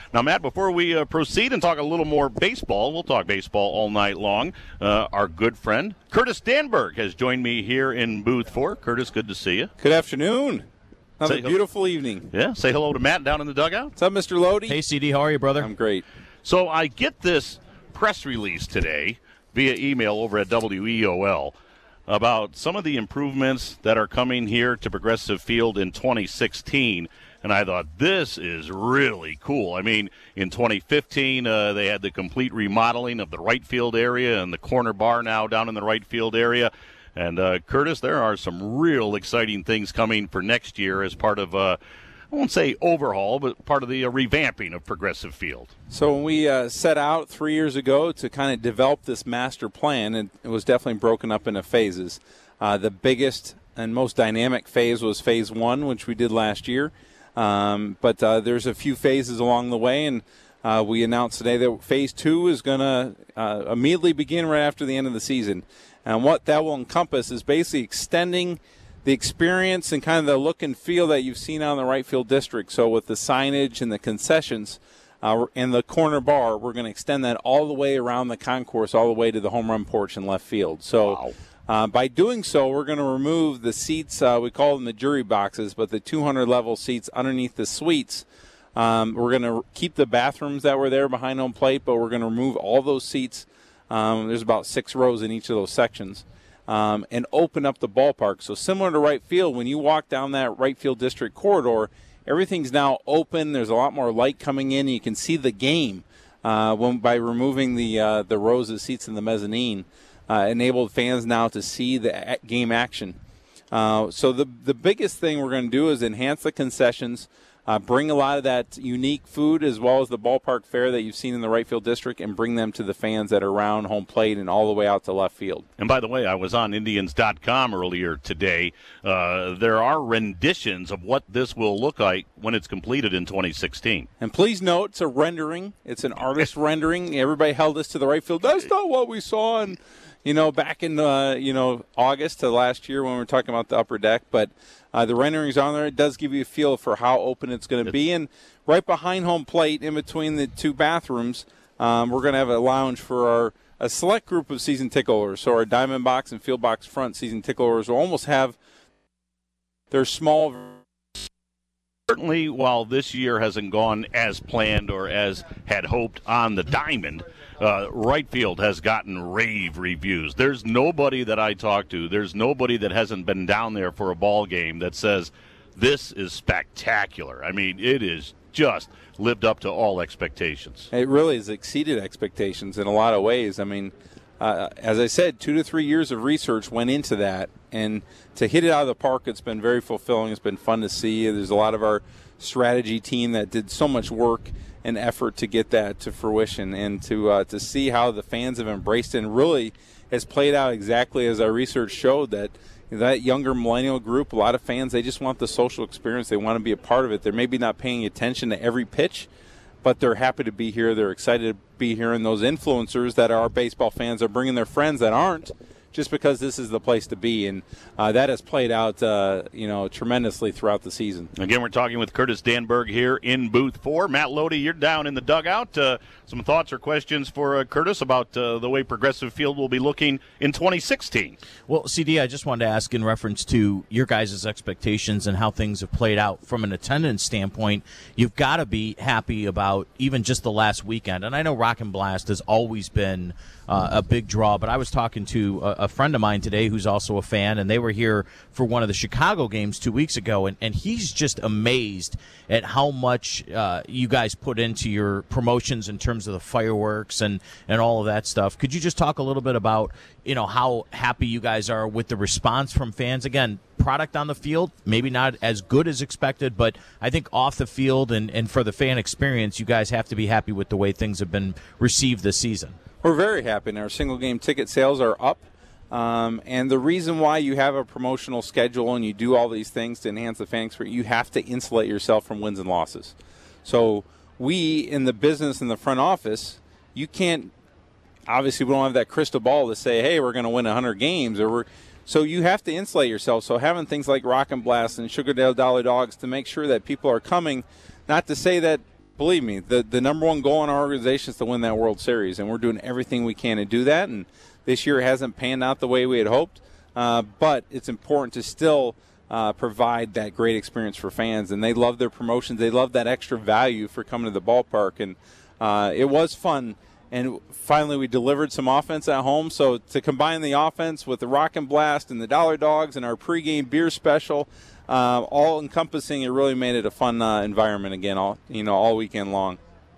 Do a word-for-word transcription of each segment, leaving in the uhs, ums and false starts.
Now, Matt, before we uh, proceed and talk a little more baseball, we'll talk baseball all night long. Uh, our good friend Curtis Danberg has joined me here in booth four. Curtis, good to see you. Good afternoon. Have Say a beautiful hello. evening. Yeah, say hello to Matt down in the dugout. What's up, Mister Lodi? Hey, C D, how are you, brother? I'm great. So I get this press release today via email over at W E O L about some of the improvements that are coming here to Progressive Field in twenty sixteen. And I thought, this is really cool. I mean, in twenty fifteen, uh, they had the complete remodeling of the right field area and the corner bar now down in the right field area. And, uh, Curtis, there are some real exciting things coming for next year as part of, uh, I won't say overhaul, but part of the uh, revamping of Progressive Field. So when we uh, set out three years ago to kind of develop this master plan, and it was definitely broken up into phases. Uh, the biggest and most dynamic phase was phase one, which we did last year. Um, but uh, there's a few phases along the way, and uh, we announced today that phase two is going to uh, immediately begin right after the end of the season. And what that will encompass is basically extending the experience and kind of the look and feel that you've seen out in the right field district. So with the signage and the concessions uh, and the corner bar, we're going to extend that all the way around the concourse, all the way to the home run porch in left field. So. Wow. Uh, by doing so, we're going to remove the seats, uh, we call them the jury boxes, but the two hundred level seats underneath the suites. Um, we're going to keep the bathrooms that were there behind home plate, but we're going to remove all those seats. Um, there's about six rows in each of those sections, um, and open up the ballpark. So similar to right field, when you walk down that right field district corridor, everything's now open. There's a lot more light coming in. You can see the game uh, when, by removing the uh, the rows of seats in the mezzanine. Uh, enabled fans now to see the a- game action. Uh, so the the biggest thing we're going to do is enhance the concessions, uh, bring a lot of that unique food as well as the ballpark fare that you've seen in the right field district, and bring them to the fans that are around home plate and all the way out to left field. And by the way, I was on Indians dot com earlier today. Uh, there are renditions of what this will look like when it's completed in twenty sixteen. And please note, it's a rendering. It's an artist rendering. Everybody held us to the right field. That's not what we saw in... You know, back in, uh, you know, August to last year when we were talking about the upper deck. But uh, the renderings on there, it does give you a feel for how open it's going to be. And right behind home plate, in between the two bathrooms, um, we're going to have a lounge for our a select group of season ticket holders. So our Diamond Box and Field Box front season ticket holders will almost have their small... Certainly, while this year hasn't gone as planned or as had hoped on the diamond, uh, right field has gotten rave reviews. There's nobody that I talk to, there's nobody that hasn't been down there for a ball game that says, this is spectacular. I mean, it is just lived up to all expectations. It really has exceeded expectations in a lot of ways. I mean, uh, as I said, two to three years of research went into that, and to hit it out of the park, it's been very fulfilling. It's been fun to see. There's a lot of our strategy team that did so much work and effort to get that to fruition, and to uh, to see how the fans have embraced it, and really has played out exactly as our research showed, that that younger millennial group, a lot of fans, they just want the social experience. They want to be a part of it. They're maybe not paying attention to every pitch, but they're happy to be here. They're excited to be here, and those influencers that are baseball fans are bringing their friends that aren't, just because this is the place to be. And uh, that has played out, uh, you know, tremendously throughout the season. Again, we're talking with Curtis Danberg here in booth four. Matt Lodi, you're down in the dugout. Uh, some thoughts or questions for uh, Curtis about uh, the way Progressive Field will be looking in twenty sixteen? Well, C D, I just wanted to ask in reference to your guys' expectations and how things have played out from an attendance standpoint. You've got to be happy about even just the last weekend. And I know Rock and Blast has always been uh, a big draw, but I was talking to a, a friend of mine today who's also a fan, and they were here for one of the Chicago games two weeks ago, and, and he's just amazed at how much uh, you guys put into your promotions in terms of the fireworks and, and all of that stuff. Could you just talk a little bit about, you know, how happy you guys are with the response from fans? Again, product on the field, maybe not as good as expected, but I think off the field and, and for the fan experience, you guys have to be happy with the way things have been received this season. We're very happy, and our single-game ticket sales are up. Um, and the reason why you have a promotional schedule and you do all these things to enhance the fan experience, you have to insulate yourself from wins and losses. So we, in the business in the front office, you can't, obviously we don't have that crystal ball to say, hey, we're going to win one hundred games. or we're, So you have to insulate yourself. So having things like Rock and Blast and Sugardale Dollar Dogs to make sure that people are coming, not to say that believe me, the, the number one goal in our organization is to win that World Series, and we're doing everything we can to do that. And this year hasn't panned out the way we had hoped, uh, but it's important to still uh, provide that great experience for fans. And they love their promotions. They love that extra value for coming to the ballpark. And uh, it was fun. And finally, we delivered some offense at home. So to combine the offense with the Rock and Blast and the Dollar Dogs and our pregame beer special, uh, all encompassing, it really made it a fun uh, environment again, all you know, all weekend long.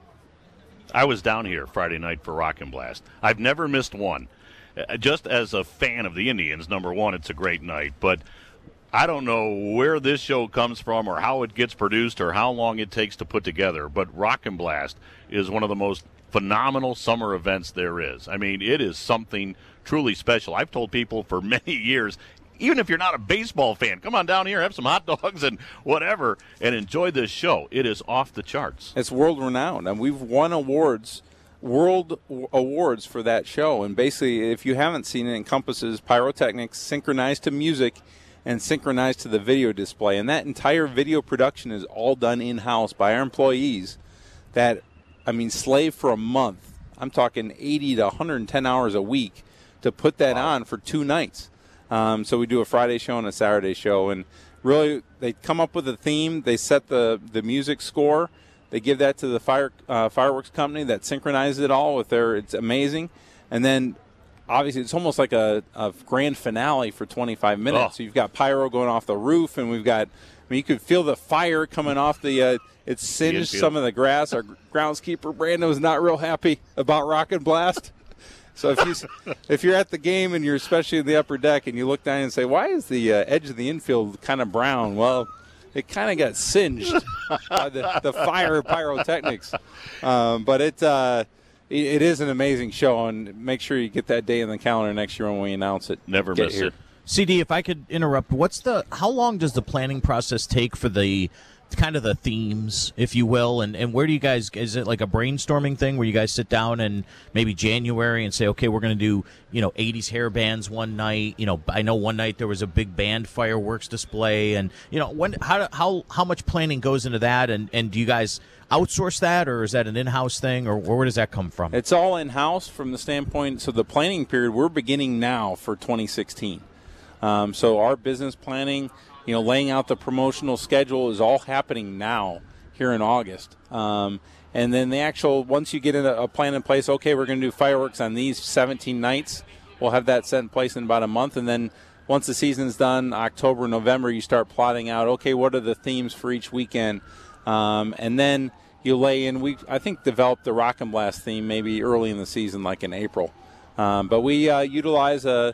I was down here Friday night for Rock and Blast. I've never missed one. Just as a fan of the Indians, number one, it's a great night. But I don't know where this show comes from or how it gets produced or how long it takes to put together. But Rock and Blast is one of the most phenomenal summer events there is. I mean, it is something truly special. I've told people for many years, even if you're not a baseball fan, come on down here, have some hot dogs and whatever, and enjoy this show. It is off the charts. It's world-renowned, and we've won awards, world awards for that show. And basically, if you haven't seen it, it encompasses pyrotechnics synchronized to music and synchronized to the video display. And that entire video production is all done in-house by our employees that, I mean, slave for a month. I'm talking eighty to one hundred ten hours a week to put that wow. on for two nights. Um, so we do a Friday show and a Saturday show. And really, they come up with a theme. They set the, the music score. They give that to the fire uh, fireworks company that synchronizes it all with their – it's amazing. And then, obviously, it's almost like a, a grand finale for twenty-five minutes. Oh. So you've got pyro going off the roof, and we've got – I mean, you could feel the fire coming off the uh, – it singed some of the grass. Our groundskeeper, Brandon, was not real happy about Rock and Blast. So if, you, if you're at the game and you're especially in the upper deck and you look down and say, why is the uh, edge of the infield kind of brown? Well – it kind of got singed by the, the fire pyrotechnics. Um, but it, uh, it it is an amazing show, and make sure you get that day in the calendar next year when we announce it. Never get miss here. it. C D, if I could interrupt, what's the how long does the planning process take for the kind of the themes, if you will, and, and where do you guys, is it like a brainstorming thing where you guys sit down in maybe January and say, okay, we're going to do, you know, eighties hair bands one night, you know, I know one night there was a big band fireworks display, and, you know, when how how how much planning goes into that, and, and do you guys outsource that, or is that an in-house thing, or where does that come from? It's all in-house from the standpoint, so the planning period, we're beginning now for twenty sixteen. Um, so our business planning, you know, laying out the promotional schedule is all happening now here in August. Um, and then the actual, once you get in a, a plan in place, okay, we're going to do fireworks on these seventeen nights. We'll have that set in place in about a month. And then once the season's done, October, November, you start plotting out, okay, what are the themes for each weekend? Um, and then you lay in, we I think developed the Rock and Blast theme maybe early in the season, like in April. Um, but we uh, utilize a,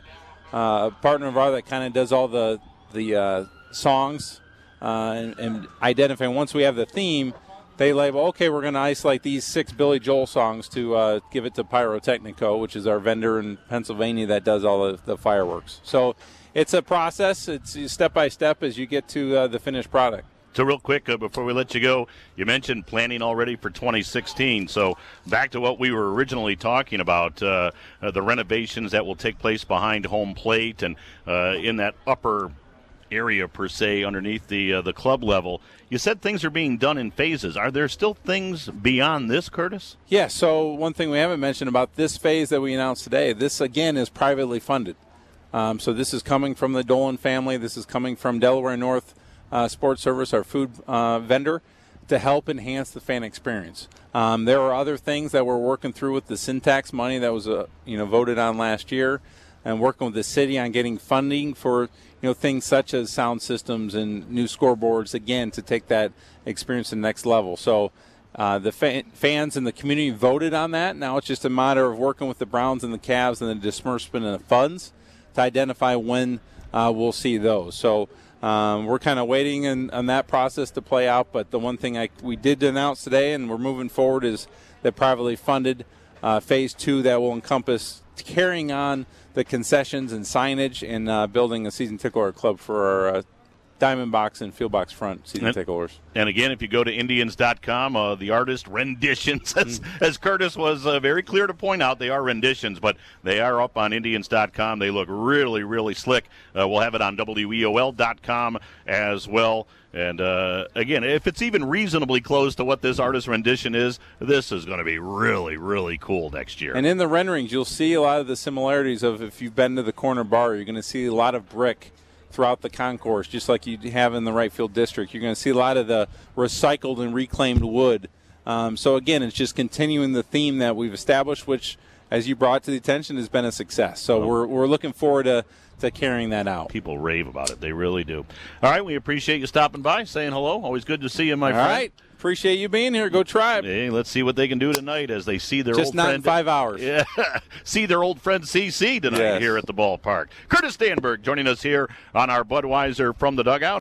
a partner of ours that kind of does all the, the uh, songs uh, and, and identifying. Once we have the theme, they label, okay, we're going to isolate these six Billy Joel songs to uh, give it to Pyrotechnico, which is our vendor in Pennsylvania that does all of the fireworks. So it's a process. It's step by step as you get to uh, the finished product. So real quick, uh, before we let you go, you mentioned planning already for twenty sixteen. So back to what we were originally talking about, uh, uh, the renovations that will take place behind home plate and uh, in that upper area, per se, underneath the uh, the club level. You said things are being done in phases. Are there still things beyond this, Curtis? Yeah, so one thing we haven't mentioned about this phase that we announced today, this, again, is privately funded. Um, so this is coming from the Dolan family. This is coming from Delaware North Uh, Sports Service, our food uh, vendor, to help enhance the fan experience. Um, there are other things that we're working through with the Syntax money that was uh, you know voted on last year, and working with the city on getting funding for you know things such as sound systems and new scoreboards, again, to take that experience to the next level. So uh, the fa- fans and the community voted on that. Now it's just a matter of working with the Browns and the Cavs and the disbursement of the funds to identify when uh, we'll see those. So Um, we're kind of waiting in, on that process to play out, but the one thing I, we did announce today and we're moving forward is the privately funded uh, phase two that will encompass carrying on the concessions and signage and uh, building a season ticket holder club for our uh, diamond box and field box front season And- ticket holders. And again, if you go to Indians dot com, uh, the artist renditions, as, as Curtis was uh, very clear to point out, they are renditions, but they are up on Indians dot com. They look really, really slick. Uh, we'll have it on W E O L dot com as well. And uh, again, if it's even reasonably close to what this artist rendition is, this is going to be really, really cool next year. And in the renderings, you'll see a lot of the similarities of if you've been to the corner bar, you're going to see a lot of brick throughout the concourse, just like you have in the right field district. You're going to see a lot of the recycled and reclaimed wood. Um, so, again, it's just continuing the theme that we've established, which, as you brought to the attention, has been a success. So Oh. we're, we're looking forward to, to carrying that out. People rave about it. They really do. All right, we appreciate you stopping by, saying hello. Always good to see you, my All friend. right. Appreciate you being here. Go Tribe. Hey, let's see what they can do tonight as they see their Just old not friend. in five hours. Yeah, see their old friend C C tonight Yes. here at the ballpark. Curtis Stanberg joining us here on our Budweiser from the Dugout.